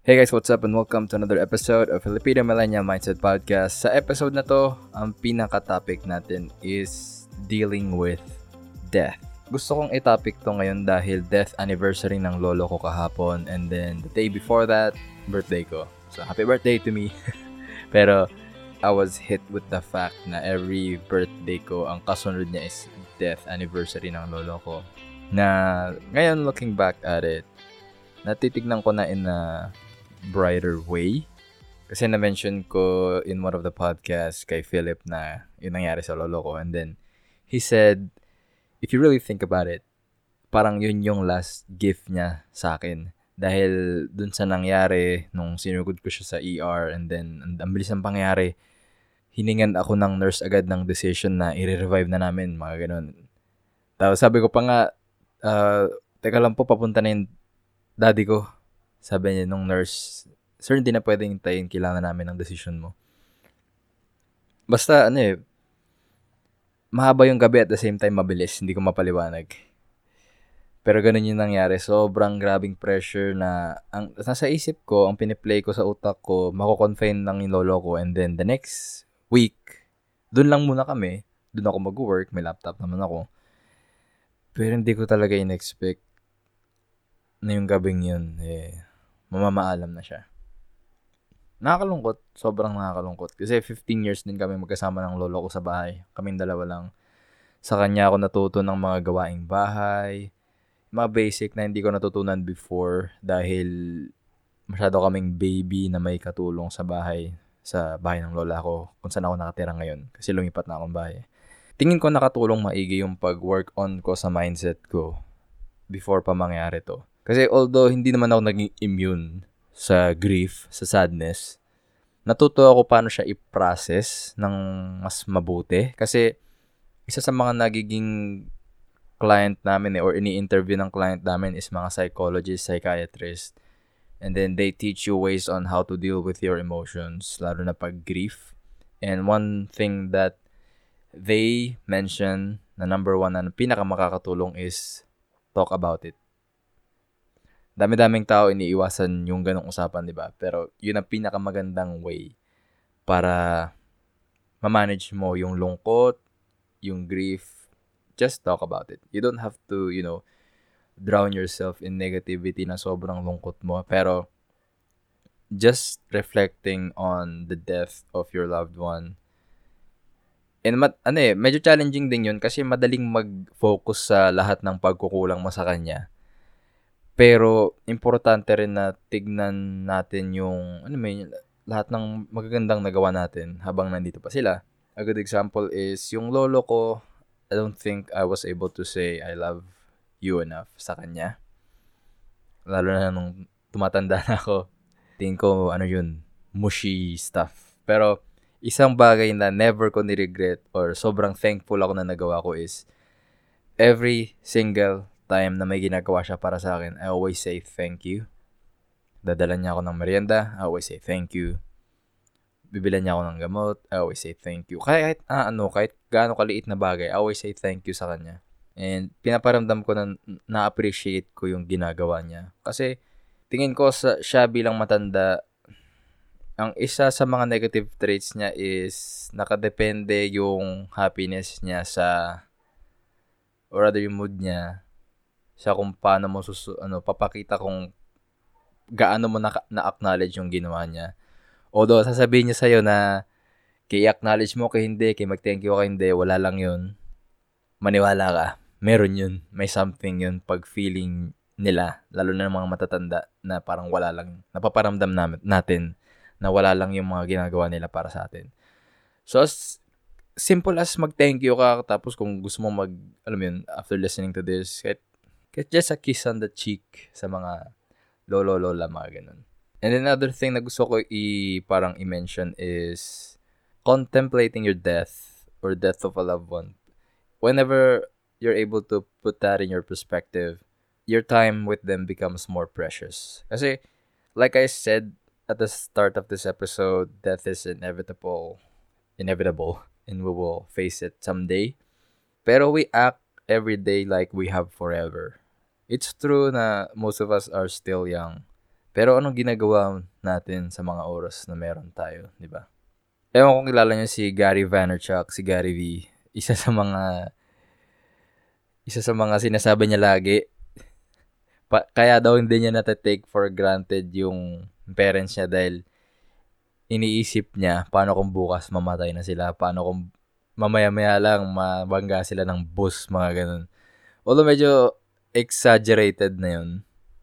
Hey guys, what's up and welcome to another episode of Filipino Millennial Mindset Podcast. Sa episode na to, ang pinaka-topic natin is dealing with death. Gusto kong i-topic to ngayon dahil death anniversary ng lolo ko kahapon, and then the day before that, birthday ko. So happy birthday to me. Pero I was hit with the fact na every birthday ko, ang kasunod niya is death anniversary ng lolo ko. Na ngayon looking back at it, natitignan ko na in a brighter way. Kasi na-mention ko in one of the podcasts kay Philip na yun nangyari sa lolo ko. And then, he said, if you really think about it, parang yun yung last gift niya sa akin. Dahil dun sa nangyari, nung sinugod ko siya sa ER, and then, ang bilis ng pangyari, hiningan ako ng nurse agad ng decision na i-revive na namin, mga ganun. Tapos sabi ko pa nga, teka lang po, papunta na yung daddy ko. Sabi niya nung nurse, sir, hindi na pwedeng hintayin, kailangan namin ng decision mo. Basta, mahaba yung gabi at the same time mabilis, hindi ko mapaliwanag. Pero ganun yung nangyari, sobrang grabing pressure na, nasa isip ko, ang piniplay ko sa utak ko, mako-confine lang yung lolo ko, and then the next week, dun lang muna kami, dun ako mag-work, may laptop naman ako. Pero hindi ko talaga in-expect na yung gabing yun, mamamaalam na siya. Nakakalungkot. Sobrang nakakalungkot. Kasi 15 years din kami magkasama ng lolo ko sa bahay. Kaming dalawa lang. Sa kanya ako natuto ng mga gawaing bahay. Mga basic na hindi ko natutunan before dahil masyado kaming baby na may katulong sa bahay ng lola ko kung saan ako nakatira ngayon. Kasi lumipat na akong bahay. Tingin ko nakatulong maigi yung pag-work on ko sa mindset ko before pa mangyari to. Kasi although hindi naman ako naging immune sa grief, sa sadness, natuto ako paano siya i-process ng mas mabuti. Kasi isa sa mga nagiging client namin or ini-interview ng client namin is mga psychologists, psychiatrists. And then they teach you ways on how to deal with your emotions, lalo na pag grief. And one thing that they mention na number one na pinakamakakatulong is talk about it. Dami-daming tao iniiwasan yung ganong usapan, di ba? Pero yun ang pinakamagandang way para ma-manage mo yung lungkot, yung grief. Just talk about it. You don't have to, drown yourself in negativity na sobrang lungkot mo. Pero just reflecting on the death of your loved one. And medyo challenging din yun kasi madaling mag-focus sa lahat ng pagkukulang mo sa kanya. Pero, importante rin na tignan natin yung, lahat ng magagandang nagawa natin habang nandito pa sila. A good example is, yung lolo ko, I don't think I was able to say I love you enough sa kanya. Lalo na nung tumatanda na ako. Tingin ko, mushy stuff. Pero, isang bagay na never ko ni-regret or sobrang thankful ako na nagawa ko is, every single time na may ginagawa siya para sa akin, I always say thank you. Dadala niya ako ng merienda, I always say thank you. Bibilan niya ako ng gamot, I always say thank you. Kahit gaano kaliit na bagay, I always say thank you sa kanya. And pinaparamdam ko na na-appreciate ko yung ginagawa niya. Kasi tingin ko siya bilang matanda, ang isa sa mga negative traits niya is nakadepende yung happiness niya or rather yung mood niya sa kung paano mo papakita kung gaano mo na-acknowledge yung ginawa niya. Although sasabihin niya sa'yo na kay-acknowledge mo, kay hindi, kay mag-thank you ka hindi, wala lang yun. Maniwala ka. Meron yun. May something yun pag feeling nila, lalo na ng mga matatanda na parang wala lang. Napaparamdam natin na wala lang yung mga ginagawa nila para sa atin. So, simple as mag-thank you ka, tapos kung gusto mo after listening to this, just a kiss on the cheek sa mga lolo-lola, mga ganun. And another thing na gusto ko parang i-mention is contemplating your death or death of a loved one. Whenever you're able to put that in your perspective, your time with them becomes more precious. Kasi, like I said at the start of this episode, death is inevitable, and we will face it someday. Pero we act every day like we have forever. It's true na most of us are still young. Pero anong ginagawa natin sa mga oras na meron tayo, di ba? Ewan kung kilala niyo si Gary Vaynerchuk, si Gary V. Isa sa mga sinasabi niya lagi. Kaya daw hindi niya take for granted yung parents niya dahil iniisip niya paano kung bukas mamatay na sila, paano kung mamaya-maya lang mabangga sila ng bus, mga ganun. Although medyo exaggerated na yun.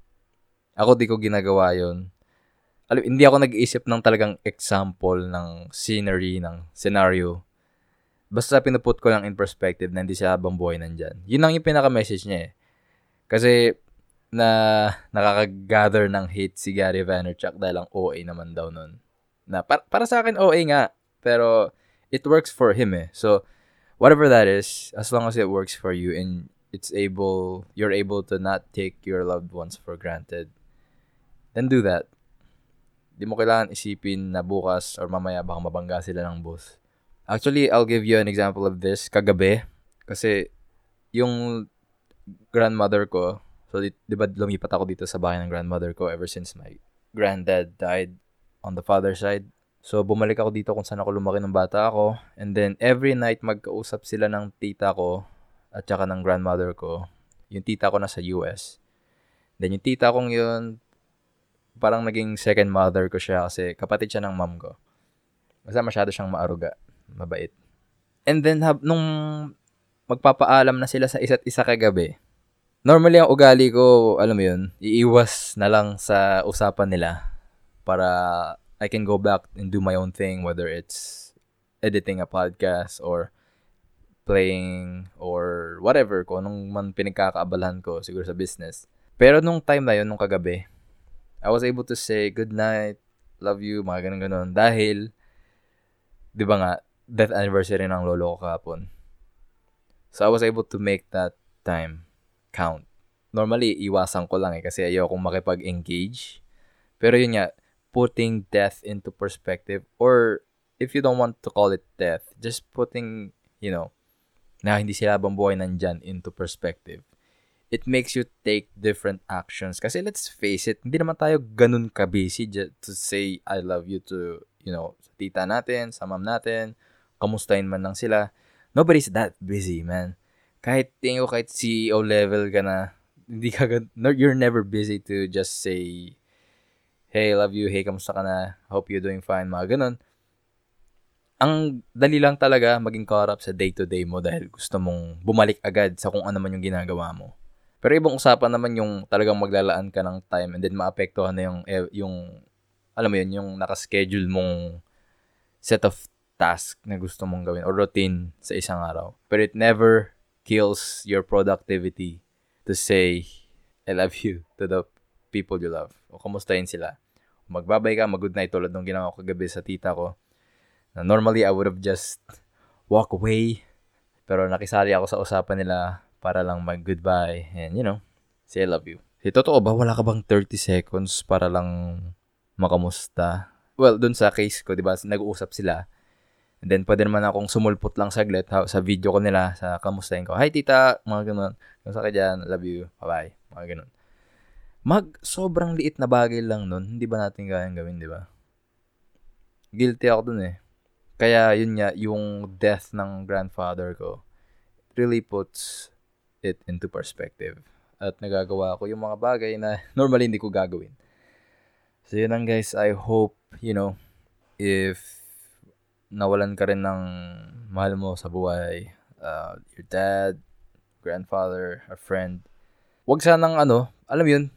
Ako di ko ginagawa yun. Hindi ako nag-iisip ng talagang example ng scenery, ng scenario. Basta pinuput ko lang in perspective na hindi siya habang buhay nandyan. Yun lang yung pinaka-message niya eh. Kasi nakaka-gather ng hate si Gary Vaynerchuk dahil ang OA naman daw nun. Na para sa akin OA nga, pero it works for him eh. So whatever that is, as long as it works for you and you're able to not take your loved ones for granted, then do that. Di mo kailangan isipin na bukas or mamaya baka mabangga sila ng bus. Actually, I'll give you an example of this kagabi. Kasi yung grandmother ko, so di ba lumipat ako dito sa bahay ng grandmother ko ever since my granddad died on the father side. So bumalik ako dito kung saan ako lumaki ng bata ako. And then every night magkausap sila ng tita ko at saka ng grandmother ko. Yung tita ko nasa US. Then yung tita kong yun, parang naging second mother ko siya kasi kapatid siya ng mom ko. Kasi masyado siyang maaruga, mabait. And then nung magpapaalam na sila sa isa't isa kagabi, normally ang ugali ko, alam mo yun, iiwas na lang sa usapan nila para I can go back and do my own thing, whether it's editing a podcast or playing or whatever, kung anong man pinagkakaabalahan ko siguro sa business. Pero nung time na yun, nung kagabi, I was able to say good night, love you, mga ganun-ganun. Dahil, di ba nga, death anniversary ng lolo ko kahapon. So, I was able to make that time count. Normally, iwasan ko lang kasi ayokong makipag-engage. Pero yun nga, putting death into perspective, or if you don't want to call it death, just putting, na hindi sila habang buhay nandyan into perspective. It makes you take different actions. Kasi let's face it, hindi naman tayo ganun ka-busy to say I love you to, sa tita natin, sa mom natin, kamustahin man lang sila. Nobody's that busy, man. Kahit CEO level ka na, you're never busy to just say, hey, love you, hey, kamusta ka na, hope you're doing fine, mga ganun. Ang dali lang talaga maging caught up sa day-to-day mo dahil gusto mong bumalik agad sa kung ano man yung ginagawa mo. Pero ibang usapan naman yung talagang maglalaan ka ng time and then maapektuhan na yung alam mo yun, yung nakaschedule mong set of task na gusto mong gawin or routine sa isang araw. But it never kills your productivity to say, I love you to the people you love. O kamustahin sila. Magbabay ka, mag-good night tulad nung ginawa ko kagabi sa tita ko. Na normally, I would have just walk away. Pero nakisali ako sa usapan nila para lang mag-goodbye and, say I love you. Totoo ba, wala ka bang 30 seconds para lang makamusta? Well, dun sa case ko, diba, nag-uusap sila. And then, pwede naman akong sumulpot lang saglit sa video ko nila, sa kamustahin ko. Hi, tita, mga ganun. Kamusta ka dyan? Love you. Bye-bye. Mga ganun. Sobrang liit na bagay lang nun. Hindi ba natin kayang gawin, diba? Guilty ako dun eh. Kaya, yun nga, yung death ng grandfather ko really puts it into perspective. At nagagawa ko yung mga bagay na normally hindi ko gagawin. So yun lang guys, I hope, if nawalan ka rin ng mahal mo sa buhay, your dad, grandfather, a friend, wag sanang alam mo yun,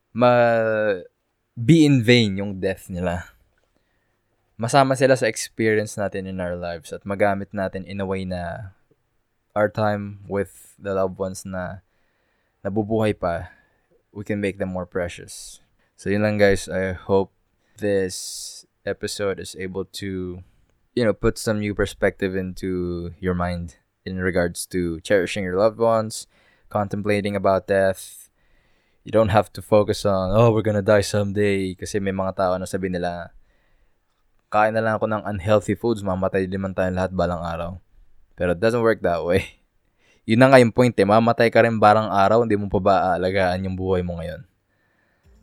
be in vain yung death nila. Masama sila sa experience natin in our lives at magamit natin in a way na our time with the loved ones na nabubuhay pa, we can make them more precious. So yun lang guys, I hope this episode is able to, put some new perspective into your mind in regards to cherishing your loved ones, contemplating about death. You don't have to focus on, we're gonna die someday. Kasi may mga tao na sabi nila, kain na lang ako ng unhealthy foods, mamatay din man tayo lahat balang araw. Pero it doesn't work that way. Yun na nga yung point eh. Mamatay ka rin barang araw, hindi mo pa ba aalagaan yung buhay mo ngayon.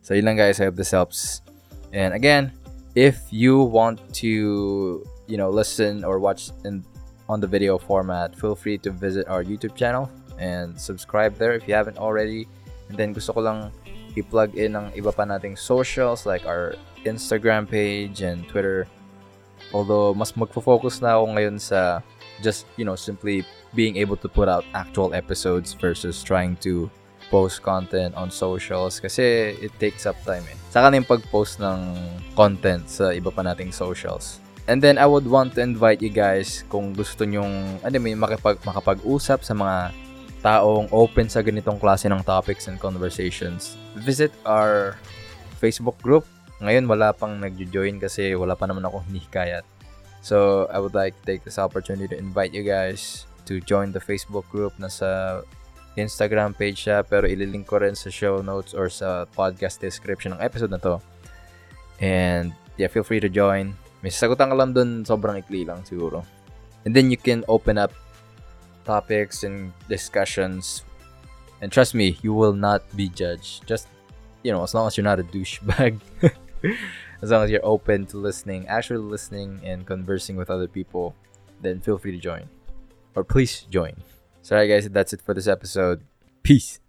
So yun lang guys, I hope this helps. And again, if you want to, listen or watch on the video format, feel free to visit our YouTube channel and subscribe there if you haven't already. And then gusto ko lang i-plug in ang iba pa nating socials like our Instagram page and Twitter. Although mas magfo-focus na ako ngayon sa just, simply being able to put out actual episodes versus trying to post content on socials kasi it takes up time eh. Saka na yung pag-post ng content sa iba pa nating socials. And then I would want to invite you guys kung gusto nyong makapag-usap sa mga taong open sa ganitong klase ng topics and conversations. Visit our Facebook group. Ngayon wala pang nagjo-join kasi wala pa naman ako hinihikayat. So I would like to take this opportunity to invite you guys to join the Facebook group. Nasa Instagram page siya pero ililink ko rin sa show notes or sa podcast description ng episode na to. And yeah, feel free to join. May sasagutan ka lang dun, sobrang ikli lang siguro. And then you can open up topics and discussions. And trust me, you will not be judged. Just, as long as you're not a douchebag. As long as you're open to actually listening and conversing with other people, then feel free to join. Or please join. So alright guys, that's it for this episode. Peace.